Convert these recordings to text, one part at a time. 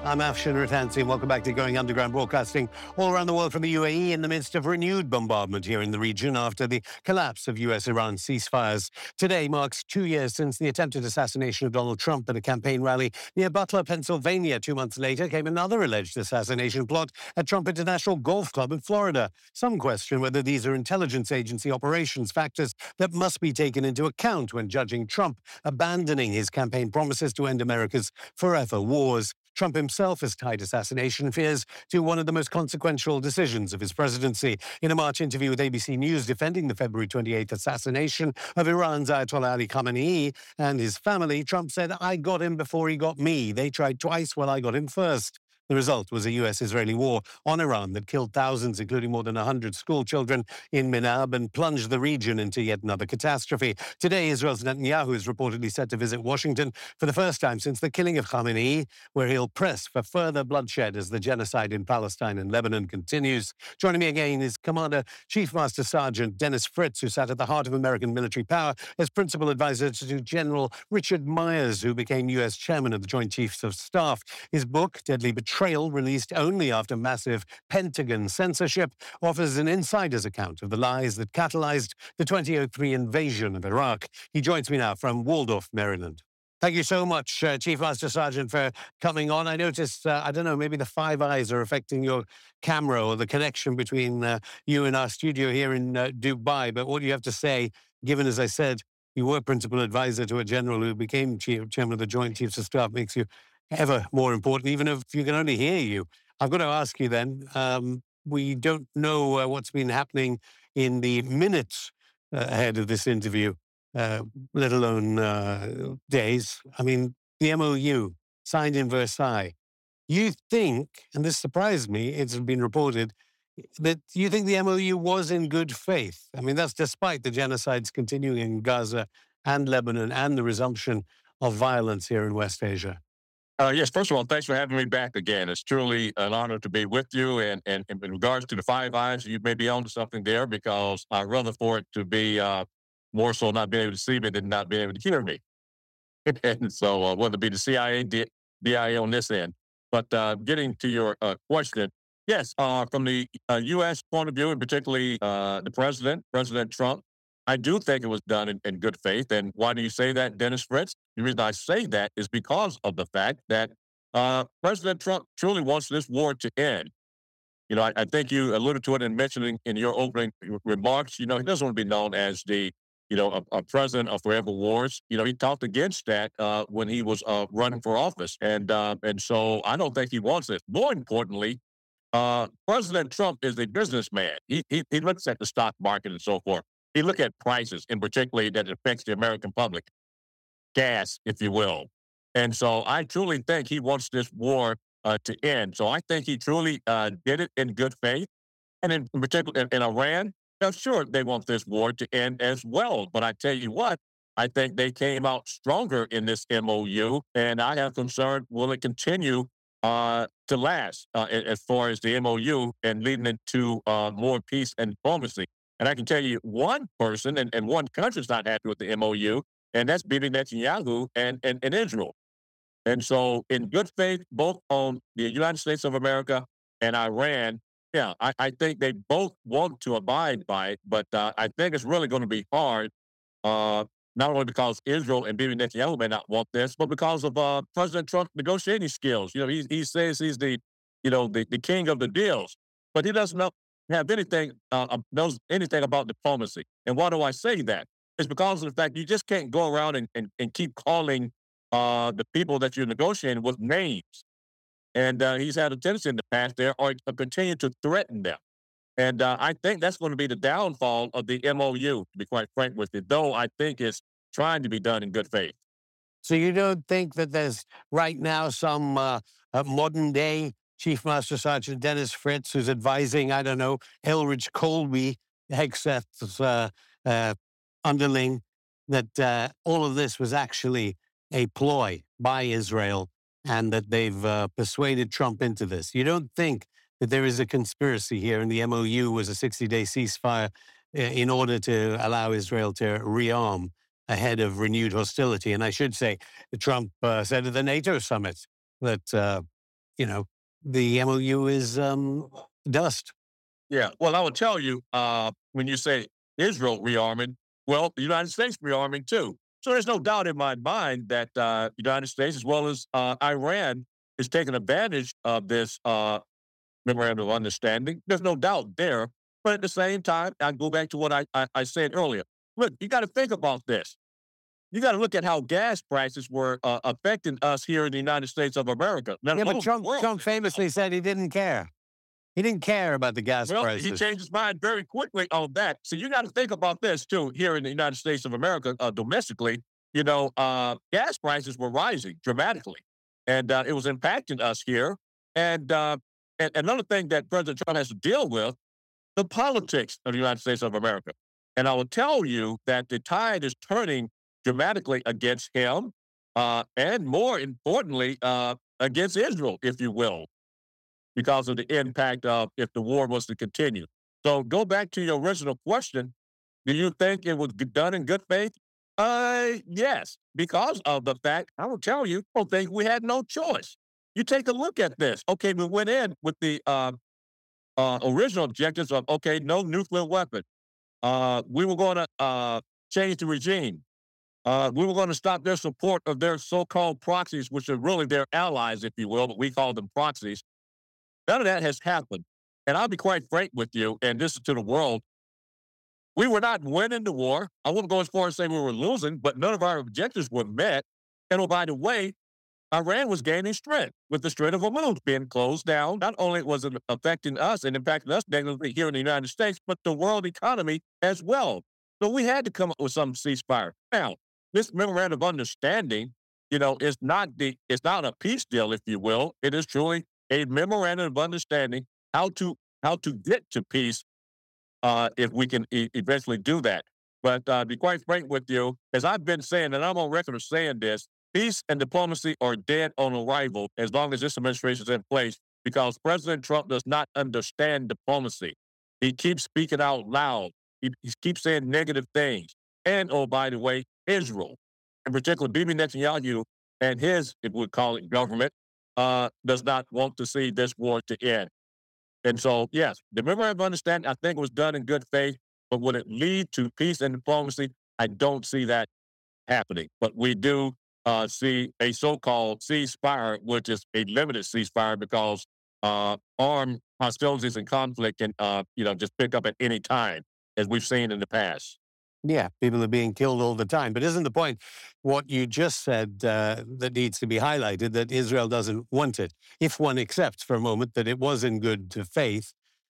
I'm Afshin Rattansi, and welcome back to Going Underground, broadcasting all around the world from the UAE in the midst of renewed bombardment here in the region after the collapse of US-Iran ceasefires. Today marks 2 years since the attempted assassination of Donald Trump at a campaign rally near Butler, Pennsylvania. 2 months later came another alleged assassination plot at Trump International Golf Club in Florida. Some question whether these are intelligence agency operations, factors that must be taken into account when judging Trump abandoning his campaign promises to end America's forever wars. Trump himself has tied assassination fears to one of the most consequential decisions of his presidency. In a March interview with ABC News defending the February 28th assassination of Iran's Ayatollah Ali Khamenei and his family, Trump said, "I got him before he got me. They tried twice while I got him first." The result was a US-Israeli war on Iran that killed thousands, including more than 100 school children in Minab, and plunged the region into yet another catastrophe. Today, Israel's Netanyahu is reportedly set to visit Washington for the first time since the killing of Khamenei, where he'll press for further bloodshed as the genocide in Palestine and Lebanon continues. Joining me again is Commander Chief Master Sergeant Dennis Fritz, who sat at the heart of American military power as principal advisor to General Richard Myers, who became U.S. chairman of the Joint Chiefs of Staff. His book, Deadly Betrayal, released only after massive Pentagon censorship, offers an insider's account of the lies that catalyzed the 2003 invasion of Iraq. He joins me now from Waldorf, Maryland. Thank you so much, Chief Master Sergeant, for coming on. I noticed, I don't know, maybe the five eyes are affecting your camera or the connection between you and our studio here in Dubai. But what do you have to say, given, as I said, you were principal advisor to a general who became chairman of the Joint Chiefs of Staff, makes you ever more important, even if you can only hear you. I've got to ask you then, we don't know what's been happening in the minutes ahead of this interview, let alone days. I mean, the MOU signed in Versailles. You think, and this surprised me, it's been reported, that you think the MOU was in good faith. I mean, that's despite the genocides continuing in Gaza and Lebanon and the resumption of violence here in West Asia. Yes, first of all, thanks for having me back again. It's truly an honor to be with you. And in regards to the Five Eyes, you may be onto something there because I'd rather for it to be more so not being able to see me than not being able to hear me. And so whether it be the CIA, DIA on this end. But getting to your question, yes, from the U.S. point of view, and particularly the President Trump, I do think it was done in good faith. And why do you say that, Dennis Fritz? The reason I say that is because of the fact that President Trump truly wants this war to end. You know, I think you alluded to it and mentioning in your opening remarks, you know, he doesn't want to be known as the, a president of forever wars. You know, he talked against that when he was running for office. And so I don't think he wants it. More importantly, President Trump is a businessman. He looks at the stock market and so forth. He look at prices, in particular, that affects the American public, gas, if you will. And so I truly think he wants this war to end. So I think he truly did it in good faith. And in particular, in Iran, sure, they want this war to end as well. But I tell you what, I think they came out stronger in this MOU. And I have concern, will it continue to last as far as the MOU and leading into more peace and diplomacy? And I can tell you one person and one country's not happy with the MOU, and that's Bibi Netanyahu and Israel. And so in good faith, both on the United States of America and Iran, yeah, I think they both want to abide by it, but I think it's really going to be hard, not only because Israel and Bibi Netanyahu may not want this, but because of President Trump's negotiating skills. You know, he says he's the king of the deals, but he doesn't have anything knows anything about diplomacy. And why do I say that? It's because of the fact you just can't go around and keep calling the people that you're negotiating with names. And he's had a tendency in the past there or continue to threaten them. And I think that's going to be the downfall of the MOU, to be quite frank with you, though I think it's trying to be done in good faith. So you don't think that there's right now some modern day Chief Master Sergeant Dennis Fritz, who's advising, I don't know, Elridge Colby, Hegseth's underling, that all of this was actually a ploy by Israel and that they've persuaded Trump into this? You don't think that there is a conspiracy here and the MOU was a 60-day ceasefire in order to allow Israel to rearm ahead of renewed hostility? And I should say, Trump said at the NATO summit that the MOU is dust. Yeah. Well, I will tell you, when you say Israel rearming, well, the United States rearming too. So there's no doubt in my mind that the United States, as well as Iran, is taking advantage of this memorandum of understanding. There's no doubt there. But at the same time, I go back to what I said earlier. Look, you got to think about this. You got to look at how gas prices were affecting us here in the United States of America. Now, Yeah, but Trump famously said he didn't care. He didn't care about the gas well, prices. he changed his mind very quickly on that. So you got to think about this too. Here in the United States of America, domestically, gas prices were rising dramatically, and it was impacting us here. And another thing that President Trump has to deal with the politics of the United States of America. And I will tell you that the tide is turning dramatically against him, and more importantly, against Israel, if you will, because of the impact of if the war was to continue. So go back to your original question. Do you think it was done in good faith? Yes, because of the fact, I will tell you, I don't think we had no choice. You take a look at this. Okay, we went in with the original objectives of, okay, no nuclear weapon. We were going to change the regime. We were going to stop their support of their so-called proxies, which are really their allies, if you will, but we call them proxies. None of that has happened. And I'll be quite frank with you, and this is to the world. We were not winning the war. I wouldn't go as far as saying we were losing, but none of our objectives were met. And oh, by the way, Iran was gaining strength with the Strait of Hormuz being closed down. Not only was it affecting us and impacting us negatively here in the United States, but the world economy as well. So we had to come up with some ceasefire. Now, this memorandum of understanding, is it's not a peace deal, if you will. It is truly a memorandum of understanding how to get to peace if we can eventually do that. But to be quite frank with you, as I've been saying, and I'm on record of saying this, peace and diplomacy are dead on arrival as long as this administration is in place because President Trump does not understand diplomacy. He keeps speaking out loud. He keeps saying negative things. And, oh, by the way, Israel, in particular, Bibi Netanyahu and his, if we call it government, does not want to see this war to end. And so, yes, the memorandum of understanding, I think, was done in good faith, but would it lead to peace and diplomacy? I don't see that happening. But we do see a so-called ceasefire, which is a limited ceasefire because armed hostilities and conflict can, just pick up at any time, as we've seen in the past. Yeah, people are being killed all the time. But isn't the point what you just said that needs to be highlighted, that Israel doesn't want it? If one accepts for a moment that it was in good faith,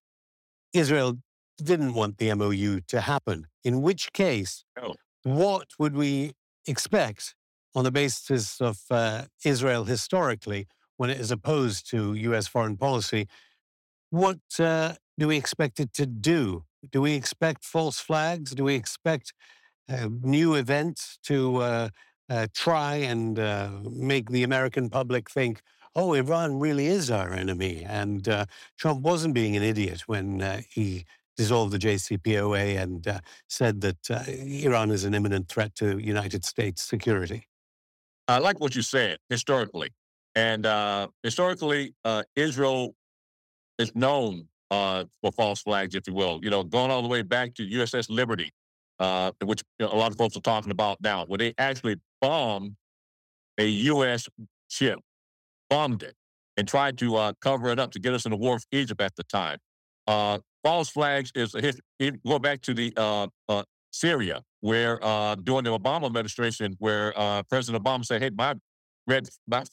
Israel didn't want the MOU to happen, in which case, No. what would we expect on the basis of Israel historically when it is opposed to U.S. foreign policy? What do we expect it to do? Do we expect false flags? Do we expect new events to try and make the American public think, oh, Iran really is our enemy? And Trump wasn't being an idiot when he dissolved the JCPOA and said that Iran is an imminent threat to United States security. I like what you said historically. And historically, Israel is known for false flags, if you will. Going all the way back to USS Liberty, which a lot of folks are talking about now, where they actually bombed a U.S. ship, bombed it, and tried to cover it up to get us in the war with Egypt at the time. False flags is a history. Go back to the Syria, where during the Obama administration, where President Obama said, "Hey, my red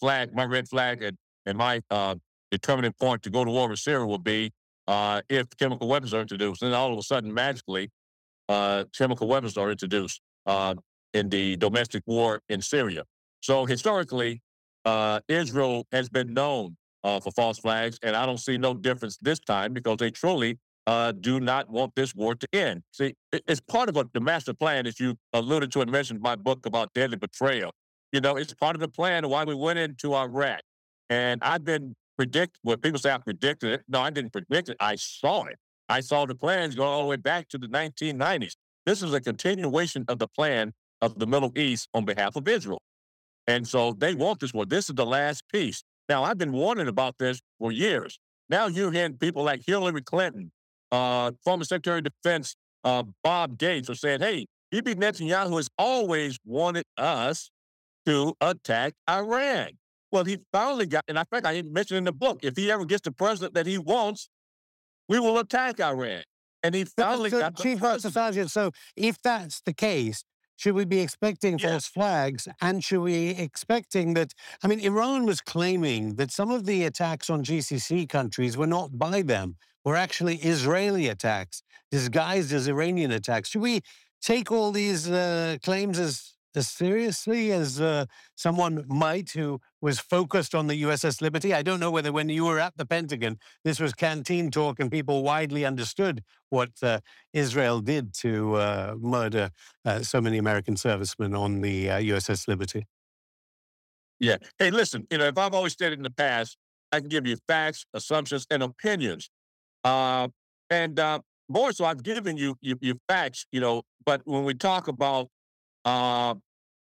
flag, and my determining point to go to war with Syria will be if chemical weapons are introduced." And all of a sudden, magically, chemical weapons are introduced in the domestic war in Syria. So historically, Israel has been known for false flags, and I don't see no difference this time because they truly do not want this war to end. See, it's part of the master plan, as you alluded to and mentioned in my book about deadly betrayal. It's part of the plan of why we went into Iraq. And I've been people say I predicted it. No, I didn't predict it. I saw it. I saw the plans go all the way back to the 1990s. This is a continuation of the plan of the Middle East on behalf of Israel. And so they want this war. This is the last piece. Now, I've been warning about this for years. Now you're hearing people like Hillary Clinton, former Secretary of Defense Bob Gates are saying, hey, Bibi Netanyahu has always wanted us to attack Iran. Well, he finally got, and I think I mentioned in the book, if he ever gets the president that he wants, we will attack Iran. And he finally got the Chief Master president. Sergeant, so if that's the case, should we be expecting Yeah. false flags? And should we expecting that? I mean, Iran was claiming that some of the attacks on GCC countries were not by them, were actually Israeli attacks, disguised as Iranian attacks. Should we take all these claims as seriously as someone might who was focused on the USS Liberty? I don't know whether when you were at the Pentagon, this was canteen talk and people widely understood what Israel did to murder so many American servicemen on the USS Liberty. Yeah. Hey, listen, if I've always stated in the past, I can give you facts, assumptions, and opinions. Uh, and more so, I've given you facts, but when we talk about uh,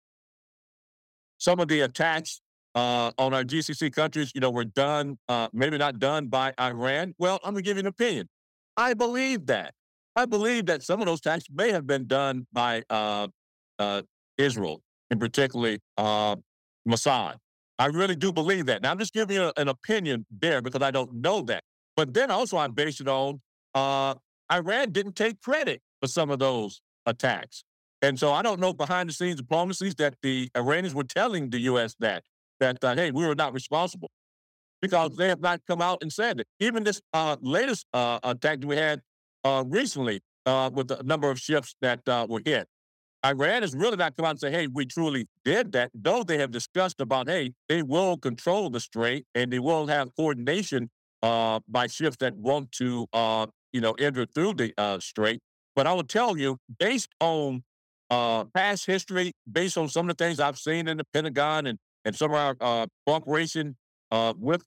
some of the attacks on our GCC countries, were done, maybe not done by Iran. Well, I'm going to give you an opinion. I believe that. I believe that some of those attacks may have been done by uh, Israel, and particularly Mossad. I really do believe that. Now, I'm just giving you an opinion there because I don't know that. But then also, I base it on Iran didn't take credit for some of those attacks. And so I don't know behind the scenes diplomacies that the Iranians were telling the U.S. that hey, we were not responsible because they have not come out and said it. Even this latest attack that we had recently with a number of ships that were hit, Iran has really not come out and say, hey, we truly did that, though they have discussed about, hey, they will control the strait and they will have coordination by ships that want to, enter through the strait. But I will tell you, based on past history, based on some of the things I've seen in the Pentagon and some of our cooperation with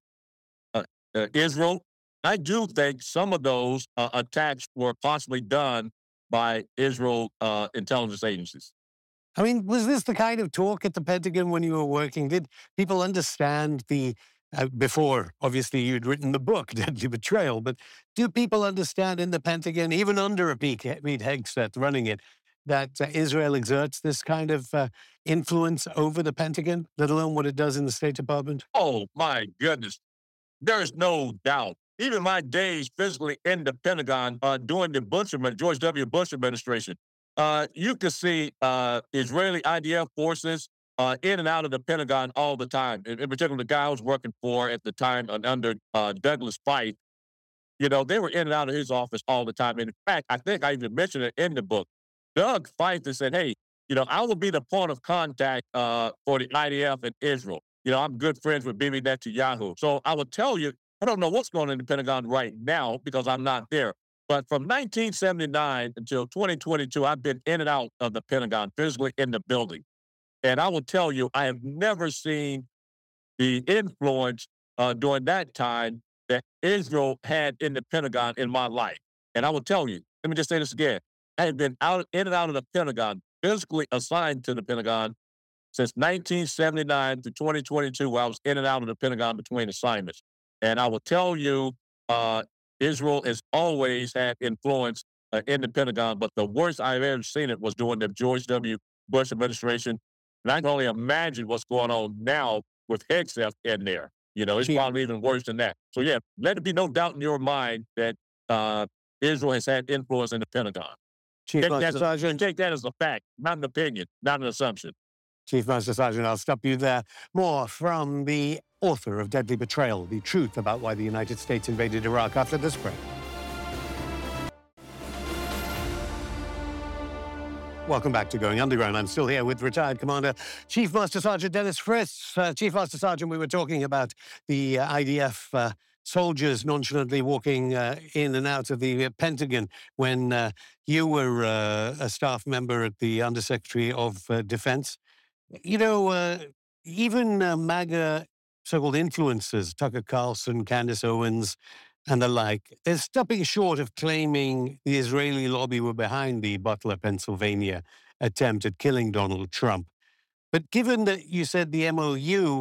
Israel, I do think some of those attacks were possibly done by Israel intelligence agencies. I mean, was this the kind of talk at the Pentagon when you were working? Did people understand before, obviously, you'd written the book, Deadly Betrayal, but do people understand in the Pentagon, even under a Pete Hegseth running it, that Israel exerts this kind of influence over the Pentagon, let alone what it does in the State Department? Oh, my goodness. There is no doubt. Even my days physically in the Pentagon during the George W. Bush administration, you could see Israeli IDF forces in and out of the Pentagon all the time. In particular, the guy I was working for at the time under Douglas Feith, they were in and out of his office all the time. And in fact, I think I even mentioned it in the book. Doug Feith has said, hey, I will be the point of contact for the IDF in Israel. I'm good friends with Bibi Netanyahu. So I will tell you, I don't know what's going on in the Pentagon right now because I'm not there. But from 1979 until 2022, I've been in and out of the Pentagon, physically in the building. And I will tell you, I have never seen the influence during that time that Israel had in the Pentagon in my life. And I will tell you, let me just say this again. I have been in and out of the Pentagon, physically assigned to the Pentagon since 1979 to 2022, where I was in and out of the Pentagon between assignments. And I will tell you, Israel has always had influence in the Pentagon, but the worst I've ever seen it was during the George W. Bush administration. And I can only imagine what's going on now with Hegseth in there. It's probably even worse than that. So, yeah, let it be no doubt in your mind that Israel has had influence in the Pentagon. Chief Master Sergeant. Take that as a fact, not an opinion, not an assumption. Chief Master Sergeant, I'll stop you there. More from the author of Deadly Betrayal, The Truth About Why the United States Invaded Iraq, after this break. Welcome back to Going Underground. I'm still here with retired Commander Chief Master Sergeant Dennis Friss. Chief Master Sergeant, we were talking about the IDF soldiers nonchalantly walking in and out of the Pentagon when you were a staff member at the Undersecretary of Defense. Even MAGA so-called influencers, Tucker Carlson, Candace Owens, and the like, they're stopping short of claiming the Israeli lobby were behind the Butler, Pennsylvania attempt at killing Donald Trump. But given that you said the MOU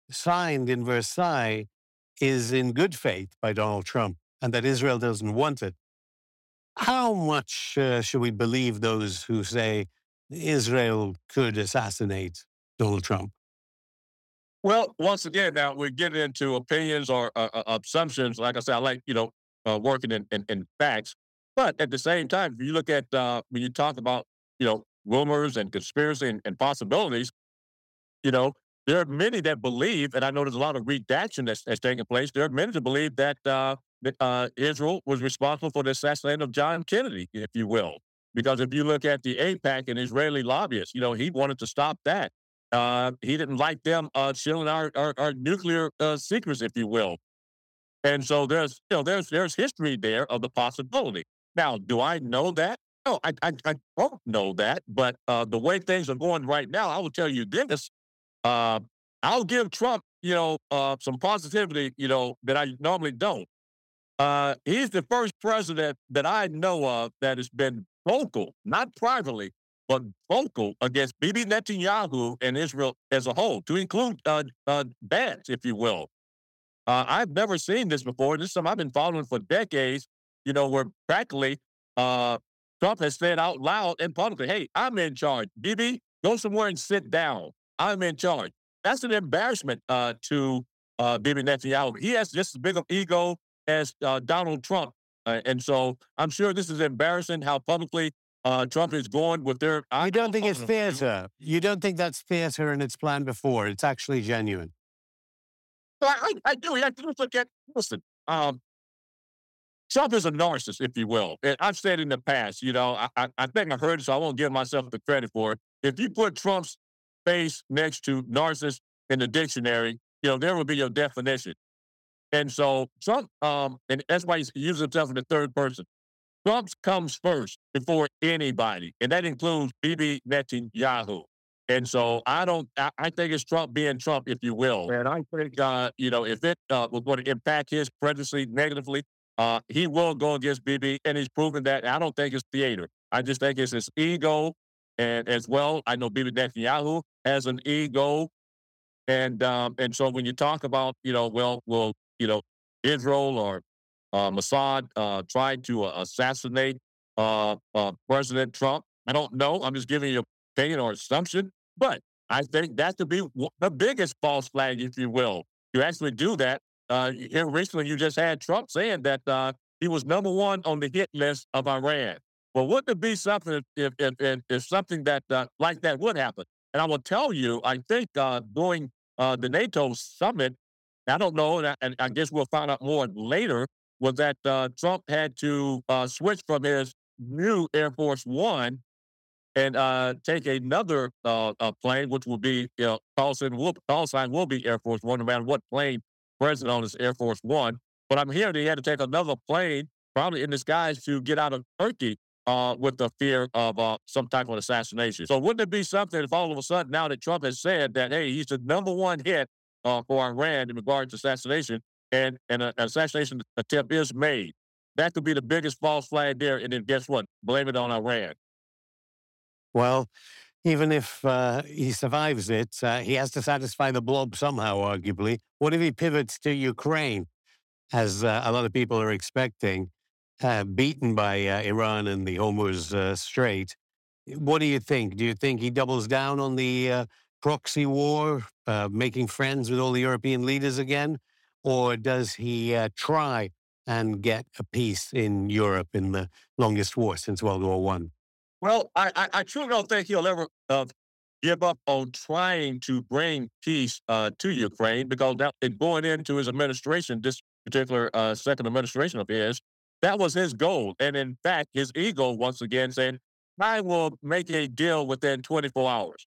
signed in Versailles is in good faith by Donald Trump and that Israel doesn't want it, how much should we believe those who say Israel could assassinate Donald Trump? Well, once again, now we're getting into opinions or assumptions. Like I said, I like working in facts, but at the same time, if you look at when you talk about rumors and conspiracy and possibilities, you know there are many that believe, and I know there's a lot of redaction that's taking place. There are many that believe that Israel was responsible for the assassination of John Kennedy, if you will, because if you look at the AIPAC and Israeli lobbyists, he wanted to stop that. He didn't like them shielding our nuclear secrets, if you will. And so there's history there of the possibility. Now, do I know that? No, I don't know that. But the way things are going right now, I will tell you this: uh, I'll give Trump, some positivity, that I normally don't. He's the first president that I know of that has been vocal, not privately, but vocal against Bibi Netanyahu and Israel as a whole, to include bans, if you will. I've never seen this before. This is something I've been following for decades, where practically uh, Trump has said out loud and publicly, hey, I'm in charge. Bibi, go somewhere and sit down. I'm in charge. That's an embarrassment to Bibi Netanyahu. He has just as big of ego as Donald Trump. And so I'm sure this is embarrassing how publicly Trump is going with their. You don't think it's theater? You don't think that's theater and it's planned before? It's actually genuine. I do. You have to look at, listen, Trump is a narcissist, if you will. And I've said in the past, I think I heard it, so I won't give myself the credit for it. If you put Trump's face next to narcissist in the dictionary, there will be your definition. And so Trump, and that's why he uses himself in the third person. Trump comes first before anybody, and that includes Bibi Netanyahu. And so I think it's Trump being Trump, if you will. And I think, if it was going to impact his presidency negatively, he will go against Bibi, and he's proven that. I don't think it's theater. I just think it's his ego. And as well, I know Bibi Netanyahu has an ego. And so when you talk about, Israel or Mossad tried to assassinate President Trump, I don't know. I'm just giving you an opinion or assumption. But I think that could be the biggest false flag, if you will. You actually do that. Here recently, you just had Trump saying that he was number one on the hit list of Iran. Well, wouldn't it be something if something that like that would happen? And I will tell you, I think during the NATO summit, I don't know, and I guess we'll find out more later, was that Trump had to switch from his new Air Force One and take another plane, which will be, call sign will be Air Force One, no matter what plane president on is Air Force One. But I'm hearing he had to take another plane, probably in disguise, to get out of Turkey with the fear of some type of assassination. So wouldn't it be something if all of a sudden, now that Trump has said that, hey, he's the number one hit for Iran in regards to assassination, and an assassination attempt is made, that could be the biggest false flag there. And then guess what? Blame it on Iran. Well, even if he survives it, he has to satisfy the blob somehow, arguably. What if he pivots to Ukraine, as a lot of people are expecting, beaten by Iran in the Hormuz Strait? What do you think? Do you think he doubles down on the proxy war, making friends with all the European leaders again? Or does he try and get a peace in Europe in the longest war since World War One? Well, I truly don't think he'll ever give up on trying to bring peace to Ukraine, because that, going into his administration, this particular second administration of his, that was his goal. And in fact, his ego, once again, saying, I will make a deal within 24 hours.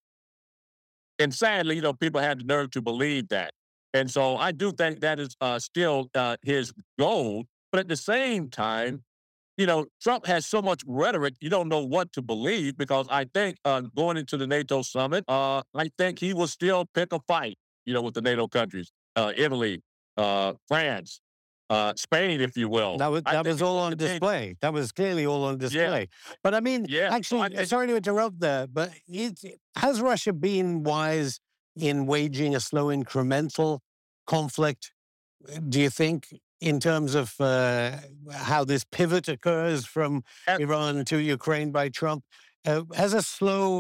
And sadly, people had the nerve to believe that. And so I do think that is still his goal. But at the same time, Trump has so much rhetoric, you don't know what to believe, because I think going into the NATO summit, I think he will still pick a fight, with the NATO countries, Italy, France, Spain, if you will. That was all on display. That was clearly all on display. Yeah. But I mean, actually, sorry to interrupt there, but has Russia been wise in waging a slow incremental conflict? Do you think, in terms of how this pivot occurs from And Iran to Ukraine by Trump, has a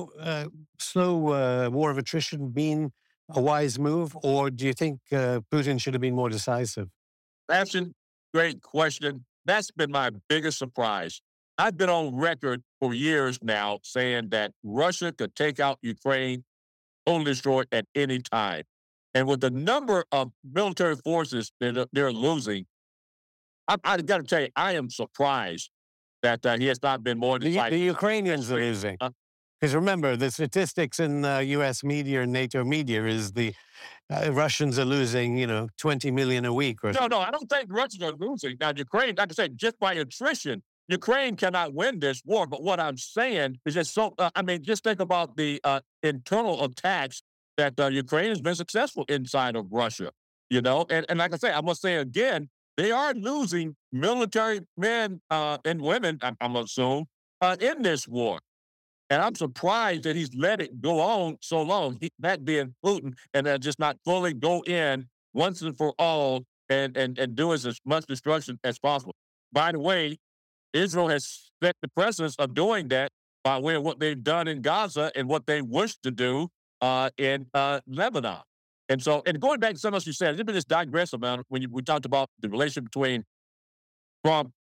slow war of attrition been a wise move, or do you think Putin should have been more decisive? that's a great question. That's been my biggest surprise. I've been on record for years now saying that Russia could take out Ukraine, totally destroy it at any time. And with the number of military forces that they're losing, I got to tell you, I am surprised that he has not been more The decisive. Ukrainians are losing. Uh, Because remember, the statistics in U.S. media and NATO media is the Russians are losing, 20 million a week or no, no, I don't think Russians are losing. Now, Ukraine, like I said, just by attrition, Ukraine cannot win this war. But what I'm saying is just so, I mean, just think about the internal attacks that Ukraine has been successful inside of Russia, and like I say, I must say again, they are losing military men and women, I'm assume, in this war. And I'm surprised that he's let it go on so long, that being Putin, and just not fully go in once and for all and do as much destruction as possible. By the way, Israel has set the precedence of doing that by way of what they've done in Gaza and what they wish to do in Lebanon. And so, and going back to something else you said, let me just digress about it when we talked about the relationship between Trump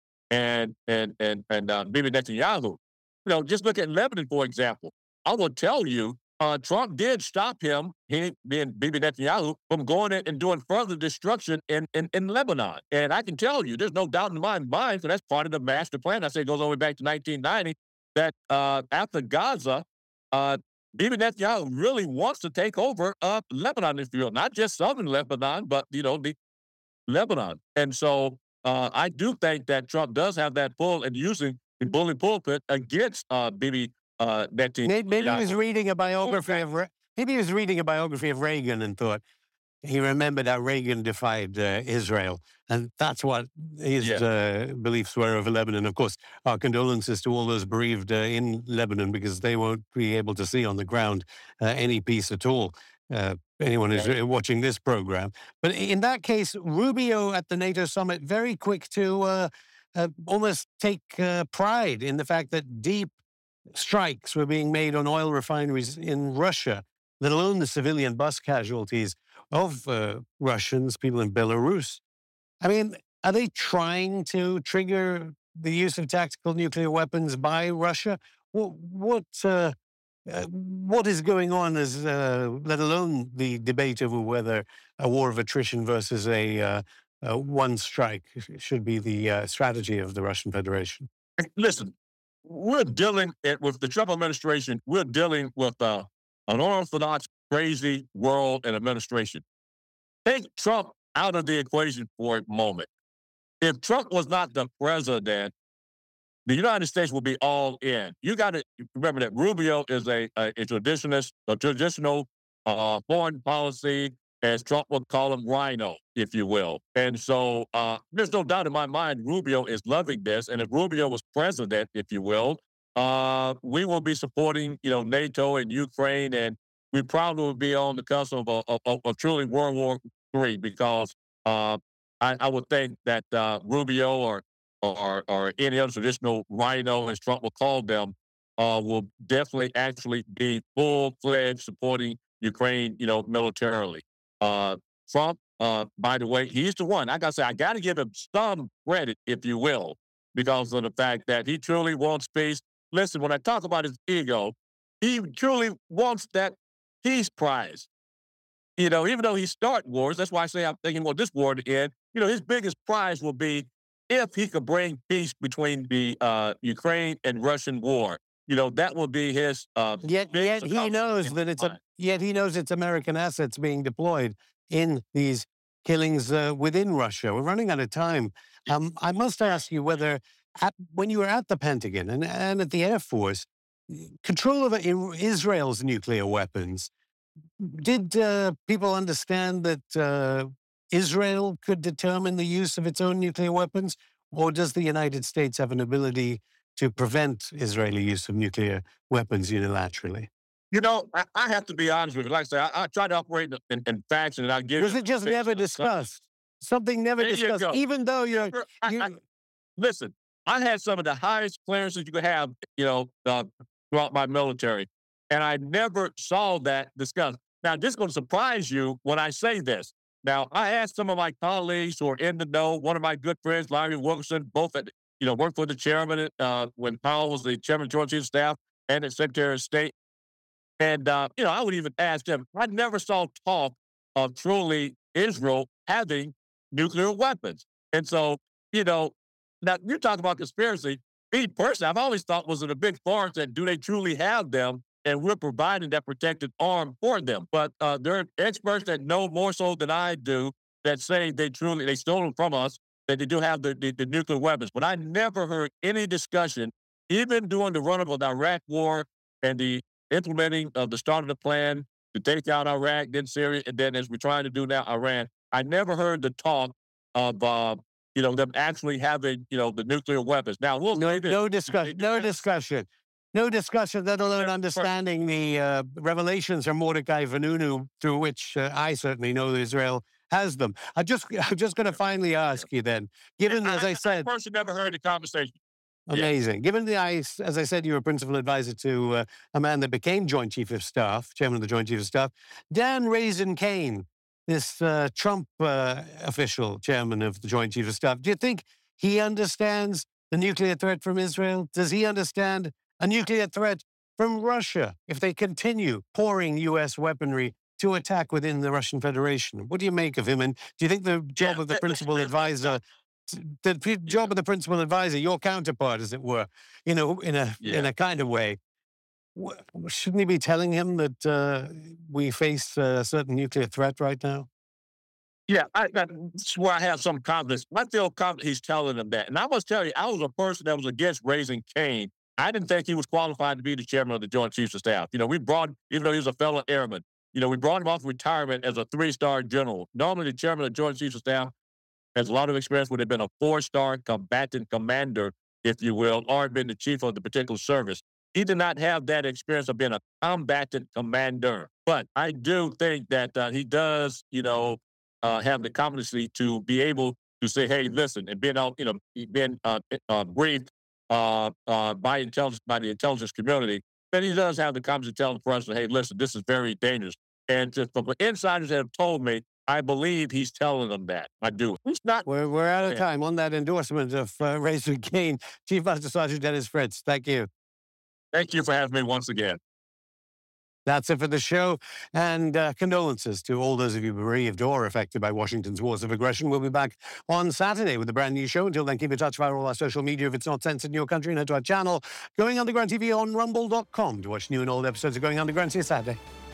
and Bibi Netanyahu. Just look at Lebanon, for example. I will tell you, Trump did stop him, he being Bibi Netanyahu, from going in and doing further destruction in Lebanon. And I can tell you, there's no doubt in my mind, so that's part of the master plan. I say it goes all the way back to 1990, that after Gaza, uh, Bibi Netanyahu really wants to take over Lebanon, if you will. Not just southern Lebanon, but, the Lebanon. And so I do think that Trump does have that pull and using the bully pulpit against Bibi Maybe he was Netanyahu. reading a biography of maybe he was reading a biography of Reagan and thought he remembered how Reagan defied Israel, and that's what his Yeah. beliefs were of Lebanon. Of course, our condolences to all those bereaved in Lebanon because they won't be able to see on the ground any peace at all. Anyone who's Right. watching this program, but in that case, Rubio at the NATO summit very quick to almost take pride in the fact that deep strikes were being made on oil refineries in Russia, let alone the civilian bus casualties of Russians, people in Belarus. I mean, are they trying to trigger the use of tactical nuclear weapons by Russia? What is going on as, let alone the debate over whether a war of attrition versus a one strike should be the strategy of the Russian Federation? Listen, we're dealing with the Trump administration. We're dealing with an unorthodox, crazy world and administration. Take Trump out of the equation for a moment. If Trump was not the president, the United States will be all in. You got to remember that Rubio is a traditional foreign policy, as Trump would call him, rhino, if you will. And so there's no doubt in my mind Rubio is loving this. And if Rubio was president, if you will, we will be supporting, NATO and Ukraine, and we probably will be on the cusp of truly World War III because I would think that Rubio or any other traditional rhino, as Trump will call them, will definitely actually be full fledged supporting Ukraine, militarily. Uh, Trump, by the way, he's the one. Like I said, I got to give him some credit, if you will, because of the fact that he truly wants peace. Listen, when I talk about his ego, he truly wants that peace prize. Even though he start wars, that's why I say I'm thinking, well, this war to end. His biggest prize will be if he could bring peace between the Ukraine and Russian war. That will be his Yet, biggest yet he accomplishment knows in that it's my a. mind. Yet he knows it's American assets being deployed in these killings within Russia. We're running out of time. I must ask you whether, when you were at the Pentagon and at the Air Force, control of Israel's nuclear weapons, did people understand that Israel could determine the use of its own nuclear weapons, or does the United States have an ability to prevent Israeli use of nuclear weapons unilaterally? I have to be honest with you. Like I say, I try to operate in facts, and I give Was you it just facts. never discussed? Something never There you discussed, go. even though I listen. I had some of the highest clearances you could have, throughout my military, and I never saw that discussed. Now, this is going to surprise you when I say this. Now, I asked some of my colleagues who are in the know. One of my good friends, Larry Wilkerson, both worked for the chairman when Powell was the chairman of Joint Chiefs of Staff and the Secretary of State. And, I would even ask them, I never saw talk of truly Israel having nuclear weapons. And so, you know, now you're talking about conspiracy. Me personally, I've always thought, was it a big farce and do they truly have them? And we're providing that protected arm for them. But there are experts that know more so than I do that say they stole them from us, that they do have the nuclear weapons. But I never heard any discussion, even during the run up of the Iraq war and the implementing of the start of the plan to take out Iraq, then Syria, and then as we're trying to do now, Iran. I never heard the talk of them actually having the nuclear weapons. Now, we'll no, say this. no discussion, no discussion, no discussion, let alone understanding the revelations from Mordecai Vanunu, through which I certainly know Israel has them. I'm just going to finally ask you then, given, as I said, I personally never heard the conversation. amazing. Yeah. Given as I said, you were principal advisor to a man that became Joint Chief of Staff, chairman of the Joint Chief of Staff, Dan Raisin Kane, this Trump official, chairman of the Joint Chief of Staff. Do you think he understands the nuclear threat from Israel? Does he understand a nuclear threat from Russia if they continue pouring U.S. weaponry to attack within the Russian Federation? What do you make of him? And do you think the job of the principal advisor, your counterpart, as it were, in a kind of way, shouldn't he be telling him that we face a certain nuclear threat right now? Yeah, that's where I have some confidence. I feel confident he's telling them that. And I must tell you, I was a person that was against raising Cain. I didn't think he was qualified to be the chairman of the Joint Chiefs of Staff. Even though he was a fellow airman, we brought him off retirement as a 3-star general. Normally, the chairman of the Joint Chiefs of Staff has a lot of experience, would have been a 4-star combatant commander, if you will, or been the chief of the particular service. He did not have that experience of being a combatant commander. But I do think that he does, have the competency to be able to say, "Hey, listen," and being briefed by the intelligence community. But he does have the competency to tell the president, "Hey, listen, this is very dangerous." And from the insiders that have told me, I believe he's telling them that. I do. He's not. We're out of time on that endorsement of Raisin Kane. Chief Master Sergeant Dennis Fritz, thank you. Thank you for having me once again. That's it for the show. And condolences to all those of you bereaved or affected by Washington's wars of aggression. We'll be back on Saturday with a brand new show. Until then, keep in touch via all our social media if it's not censored in your country. And head to our channel, Going Underground TV on rumble.com to watch new and old episodes of Going Underground. See you Saturday.